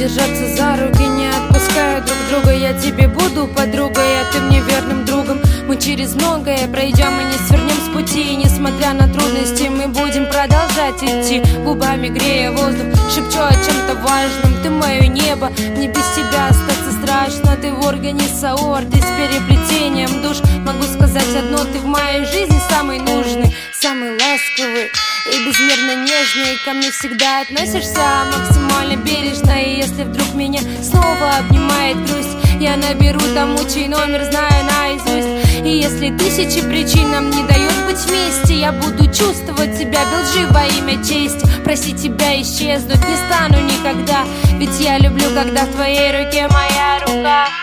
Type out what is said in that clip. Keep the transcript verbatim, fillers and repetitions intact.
держаться за руки, не отпуская друг друга. Я тебе буду подругой, а ты мне верным другом. Мы через многое пройдем и не свернем с пути. И несмотря на трудности, мы будем продолжать идти, губами грея воздух, шепчу о чем-то важном. Ты мое небо, мне без тебя остаться страшно. Ты в органе саорты с переплетением душ. Могу сказать одно: ты в моей жизни самый нужный, самый ласковый и безмерно нежный. Ко мне всегда относишься максимально бережно. И если вдруг меня снова обнимает грусть, я наберу тому, чей номер знаю наизусть. И если тысячи причин нам не дают быть вместе, я буду чувствовать себя белжи во имя чести. Просить тебя исчезнуть не стану никогда, ведь я люблю, когда в твоей руке моя рука.